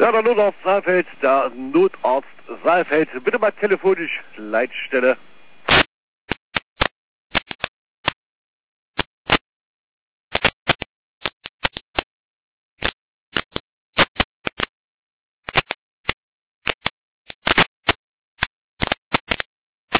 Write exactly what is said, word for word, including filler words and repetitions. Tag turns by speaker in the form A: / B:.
A: Ja, der Notarzt Saalfeld, der Notarzt Saalfeld. Bitte mal telefonisch Leitstelle.